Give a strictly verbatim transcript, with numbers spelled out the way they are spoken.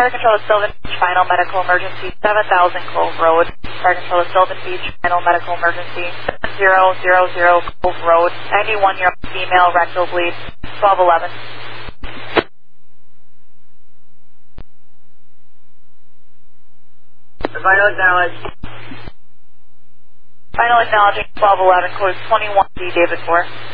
Fire Control to Sylvan Beach, final medical emergency, seven thousand Cove Road. Fire Control to Sylvan Beach, final medical emergency, seven zero zero zero Cove Road. ninety-one-year-old female, rectal bleed, twelve eleven. Final acknowledge. Final acknowledging twelve eleven, code twenty-one D, David four.